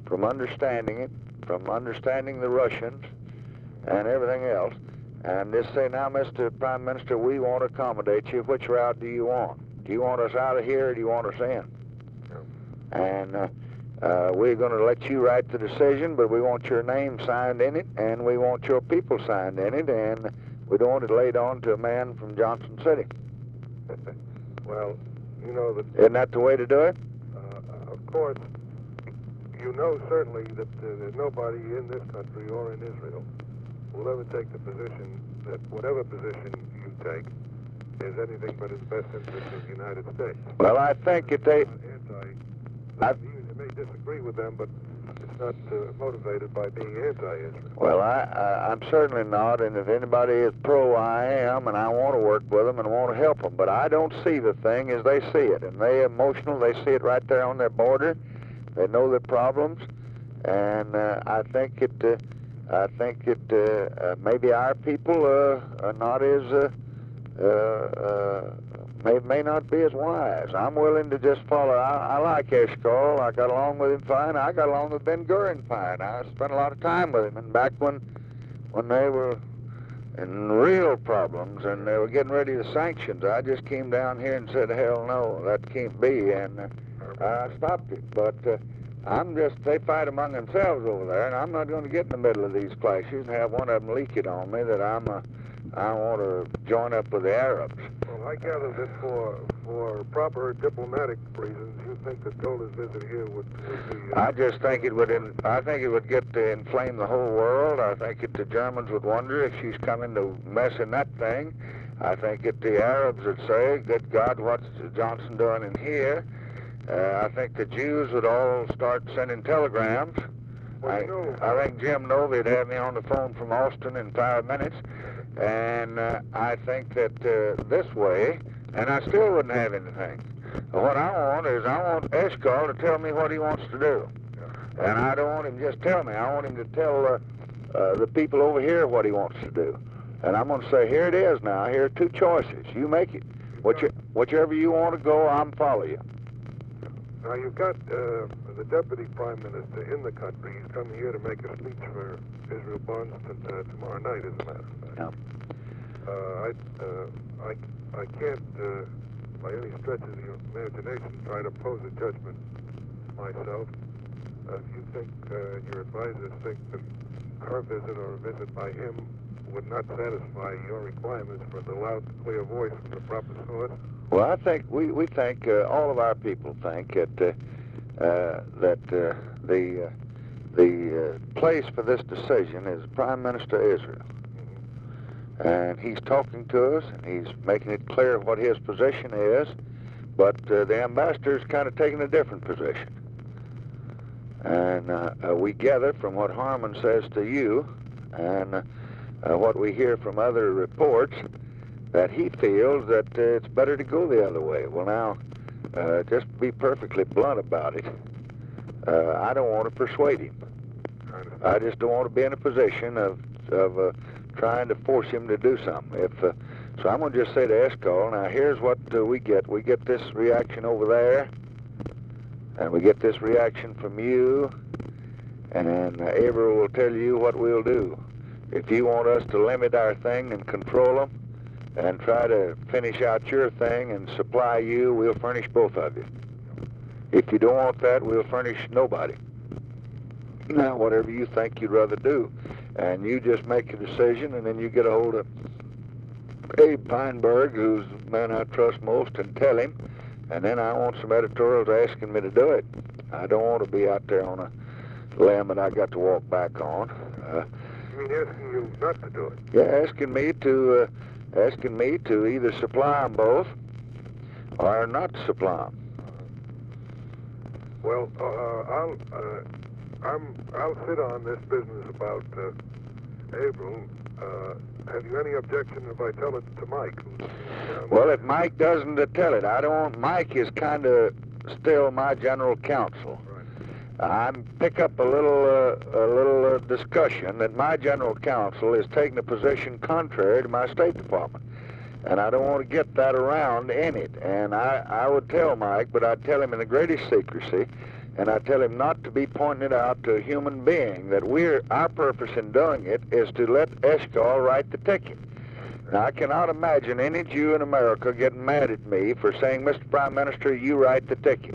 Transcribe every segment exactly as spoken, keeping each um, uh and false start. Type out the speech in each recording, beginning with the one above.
from understanding it, from understanding the Russians and everything else, and just say, now, Mister Prime Minister, we want to accommodate you. Which route do you want? Do you want us out of here, or do you want us in? And uh, uh, we're going to let you write the decision, but we want your name signed in it, and we want your people signed in it, and we don't want it laid on to a man from Johnson City. Well, you know that... Isn't that the way to do it? Uh, of course, you know certainly that uh, there's nobody in this country or in Israel will ever take the position that whatever position you take is anything but in the best interest of the United States. Well, I think if they... Anti, I, you may disagree with them, but it's not uh, motivated by being anti-Israel. well, I, I, I'm certainly not, and if anybody is pro, I am, and I want to work with them and want to help them, but I don't see the thing as they see it, and they emotional, they see it right there on their border. They know their problems, and uh, I think it... Uh, I think it uh, uh, maybe our people uh, are not as uh, uh, uh, may may not be as wise. I'm willing to just follow. I, I like Eshkol. I got along with him fine. I got along with Ben Gurion fine. I spent a lot of time with him, and back when when they were in real problems and they were getting ready to sanctions, I just came down here and said, "Hell no, that can't be," and uh, I stopped it. But uh, I'm just, they fight among themselves over there, and I'm not going to get in the middle of these clashes and have one of them leak it on me that I'm a, I want to join up with the Arabs. Well, I gather that for for proper diplomatic reasons, you think that Golda's visit here would, would be... Uh, I just think it would, in, I think it would get to inflame the whole world. I think that the Germans would wonder if she's coming to mess in that thing. I think that the Arabs would say, good God, what's Johnson doing in here? Uh, I think the Jews would all start sending telegrams. well, I, you know, I think Jim Novy would have me on the phone from Austin in five minutes. And uh, I think that uh, this way, and I still wouldn't have anything. What I want is I want Eshkol to tell me what he wants to do. And I don't want him to just tell me. I want him to tell uh, uh, the people over here what he wants to do. And I'm going to say, here it is now. Here are two choices. You make it. Which, whichever you want to go, I'm follow you. Now, you've got uh, the Deputy Prime Minister in the country. He's coming here to make a speech for Israel Bonds uh, tomorrow night, as a matter of fact. Yeah. Uh, I, uh, I, I can't, uh, by any stretch of the imagination, try to pose a judgment myself. Uh, if you think, uh, your advisors think that her visit or a visit by him would not satisfy your requirements for the loud, clear voice from the proper source, Well, I think we we think uh, all of our people think that uh, uh, that uh, the uh, the uh, place for this decision is Prime Minister Israel, and he's talking to us and he's making it clear what his position is. But uh, the ambassador's kind of taking a different position, and uh, uh, we gather from what Harman says to you, and uh, uh, what we hear from other reports, that he feels that uh, it's better to go the other way. Well, now, uh, just be perfectly blunt about it. Uh, I don't want to persuade him. I just don't want to be in a position of of uh, trying to force him to do something. If uh, so, I'm going to just say to Eshkol, now here's what uh, we get. We get this reaction over there, and we get this reaction from you, and uh, Averill will tell you what we'll do. If you want us to limit our thing and control them, and try to finish out your thing and supply you, we'll furnish both of you. If you don't want that, we'll furnish nobody. Now, whatever you think you'd rather do. And you just make a decision, and then you get a hold of Abe Feinberg, who's the man I trust most, and tell him. And then I want some editorials asking me to do it. I don't want to be out there on a limb that I got to walk back on. Uh, you mean asking you not to do it? Yeah, asking me to... Uh, asking me to either supply them both or not supply them. Well, uh, I'll uh, I'm I'll sit on this business about uh, April. Uh, have you any objection if I tell it to Mike? Um, well, if Mike doesn't uh, tell it, I don't. Mike is kind of still my general counsel. I pick up a little uh, a little uh, discussion that my general counsel is taking a position contrary to my State Department, and I don't want to get that around in it. And I, I would tell Mike, but I'd tell him in the greatest secrecy, and I tell him not to be pointing it out to a human being, that we're, our purpose in doing it is to let Eshkol write the ticket. Now, I cannot imagine any Jew in America getting mad at me for saying, Mister Prime Minister, you write the ticket.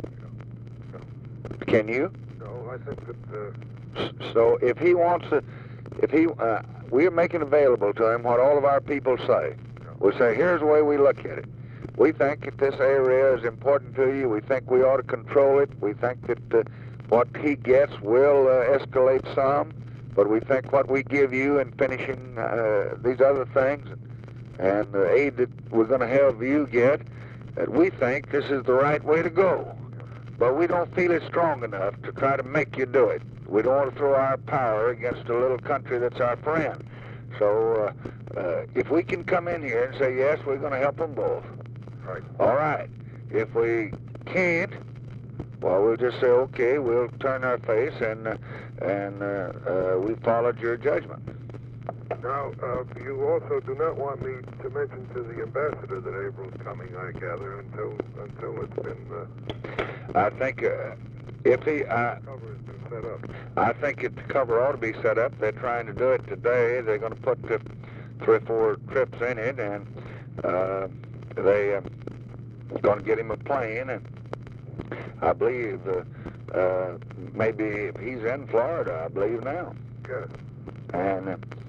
Can you? No, I think that... Uh... So if he wants to, if he, uh, we're making available to him what all of our people say. We say, here's the way we look at it. We think that this area is important to you. We think we ought to control it. We think that uh, what he gets will uh, escalate some, but we think what we give you in finishing uh, these other things and the aid that we're going to have you get, that we think this is the right way to go. But we don't feel it's strong enough to try to make you do it. We don't want to throw our power against a little country that's our friend. So uh, uh, if we can come in here and say, yes, we're going to help them both. Right. All right. If we can't, well, we'll just say, okay, we'll turn our face and, uh, and uh, uh, we followed your judgment. Now, uh, you also do not want me to mention to the ambassador that April's coming, I gather, until until it's been... Uh, I think uh, if he... Uh, cover has been set up. I think it, the cover ought to be set up. They're trying to do it today. They're going to put uh, three or four trips in it, and uh, they... Uh, going to get him a plane, and I believe uh, uh, maybe he's in Florida, I believe now. Yes. And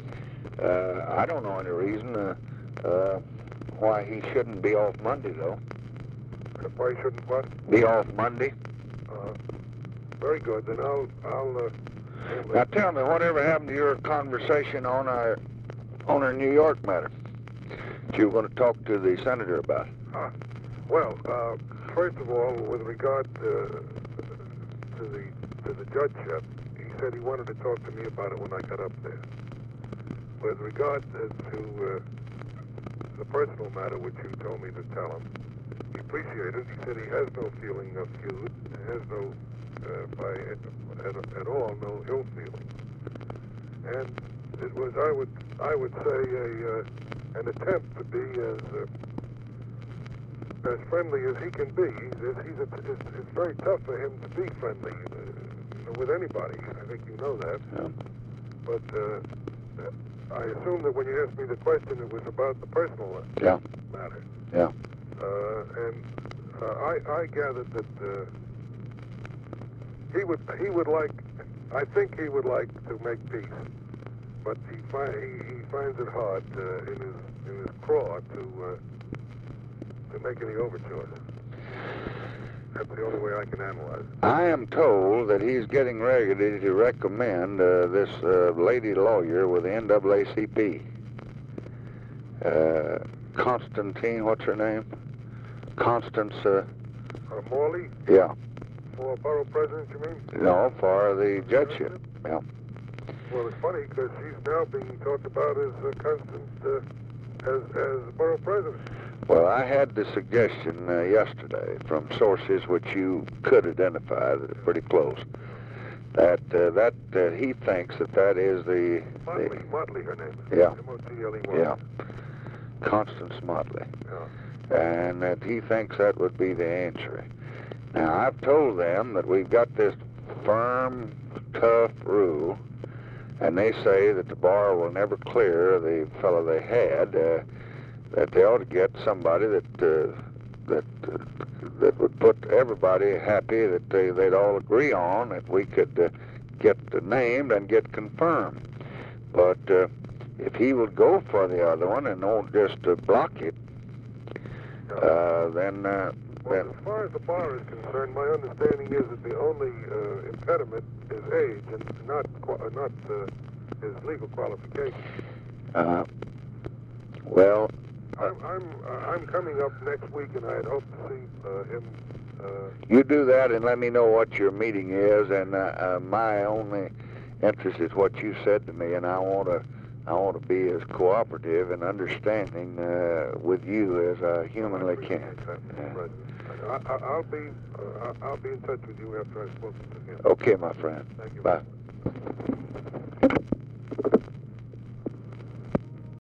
uh, I don't know any reason uh, uh, why he shouldn't be off Monday, though. Why shouldn't what? Be off Monday. Uh, very good. Then I'll... I'll uh, now tell me, whatever happened to your conversation on our on our New York matter that you were going to talk to the senator about? Uh, well, uh, first of all, with regard to, to the to the judgeship, he said he wanted to talk to me about it when I got up there. With regard to uh, the personal matter which you told me to tell him, he appreciated it. He said he has no feeling of feud, has no, uh, by at, at all, no ill feeling. And it was, I would, I would say, a uh, an attempt to be as uh, as friendly as he can be. He's, he's a, it's, it's very tough for him to be friendly uh, you know, with anybody. I think you know that. Yeah. But uh, I assume that when you asked me the question, it was about the personal yeah. matter. Yeah. Uh, and uh, I, I gathered that uh, he would he would like, I think he would like to make peace, but he fi he, he finds it hard uh, in his in his craw to uh, to make any overtures. That's the only way I can analyze it. I am told that he's getting ready to recommend uh, this uh, lady lawyer with the N double A C P. Uh, Constantine, what's her name? Constance, uh... Uh, Morley? Yeah. For borough president, you mean? No, for the judgeship. Yeah. Well, it's funny because she's now being talked about as uh, Constant, uh, as, as borough president. Well, I had the suggestion uh, yesterday from sources which you could identify that are pretty close, that uh, that uh, he thinks that that is the... Motley, the, Motley, her name is. Yeah. M O T L E Y. Yeah. Constance Motley. Yeah. And that he thinks that would be the answer. Now, I've told them that we've got this firm, tough rule, and they say that the bar will never clear the fellow they had, uh, that they ought to get somebody that uh, that uh, that would put everybody happy, that they, they'd all agree on, that we could uh, get named and get confirmed. But uh, if he would go for the other one and don't just uh, block it, uh, then... Uh, well, then as far as the bar is concerned, my understanding is that the only uh, impediment is age and not uh, not uh, his legal qualifications. Uh, well... I'm I'm, uh, I'm coming up next week, and I had hoped to see uh, him. Uh, you do that, and let me know what your meeting is. And uh, uh, my only interest is what you said to me, and I want to I want to be as cooperative and understanding uh, with you as I humanly can. Yeah. I, I, I'll be uh, I'll be in touch with you after I've spoken to him. Okay, my friend. Thank you. Bye.